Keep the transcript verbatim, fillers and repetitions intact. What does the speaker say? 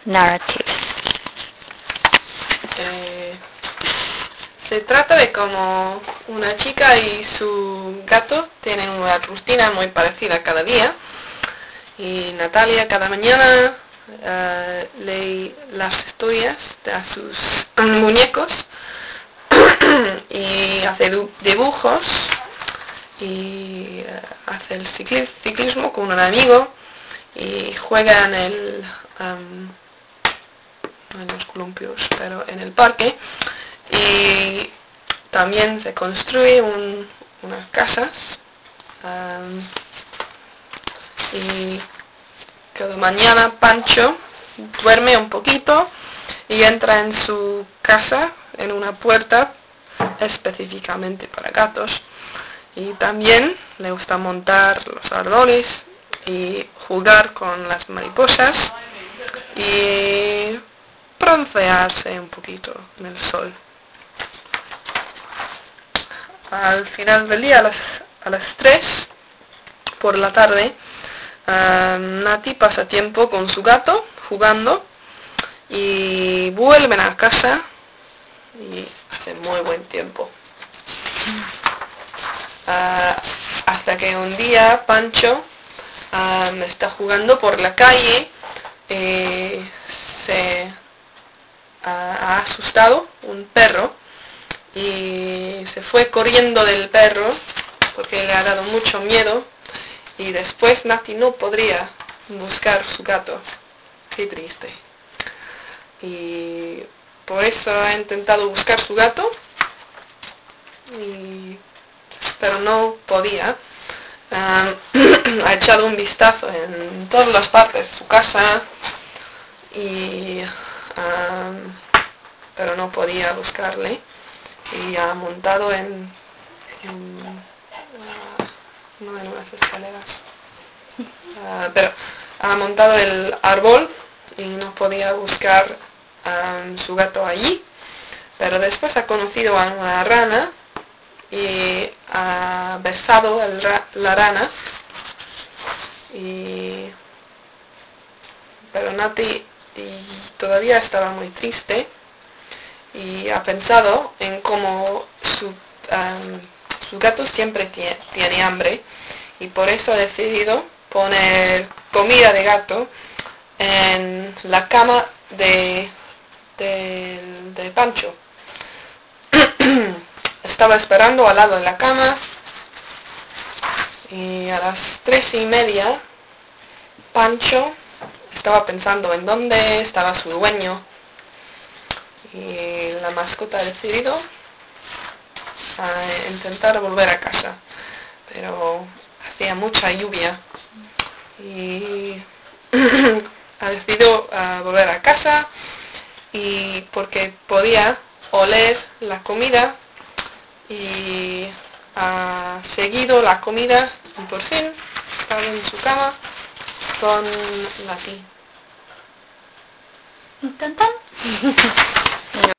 narratives. Eh, se trata de como una chica y su gato tienen una rutina muy parecida cada día. Y Natalia cada mañana uh, lee las historias a sus muñecos y hace dibujos y uh, hace el cicli ciclismo con un amigo y juega en el um, no en los columpios pero en el parque, y también se construye un, unas casas um, y cada mañana Pancho duerme un poquito y entra en su casa en una puerta específicamente para gatos, y también le gusta montar los árboles y jugar con las mariposas y broncearse un poquito en el sol. Al final del día, a las, a las tres por la tarde, uh, Nati pasa tiempo con su gato jugando y vuelven a casa y hace muy buen tiempo. Uh, hasta que un día Pancho um, está jugando por la calle y se uh, ha asustado un perro y se fue corriendo del perro porque le ha dado mucho miedo, y después Nati no podría buscar su gato. Qué triste. Y por eso ha intentado buscar su gato, y, pero no podía. Uh, ha echado un vistazo en todas las partes de su casa, y, um, pero no podía buscarle, y ha montado en, en uh, no en unas escaleras, uh, pero ha montado el árbol y no podía buscar um, su gato allí, pero después ha conocido a una rana y ha besado el ra la rana, y pero Nati y todavía estaba muy triste y ha pensado en cómo su, um, su gato siempre tiene, tiene hambre, y por eso ha decidido poner comida de gato en la cama de, de, de Pancho. Estaba esperando al lado de la cama, y a las tres y media Pancho estaba pensando en dónde estaba su dueño, y la mascota ha decidido a intentar volver a casa, pero hacía mucha lluvia y ha decidido uh, volver a casa, y porque podía oler la comida, y ha seguido la comida y por fin estaba en su cama con Nati. ¿Tan tan?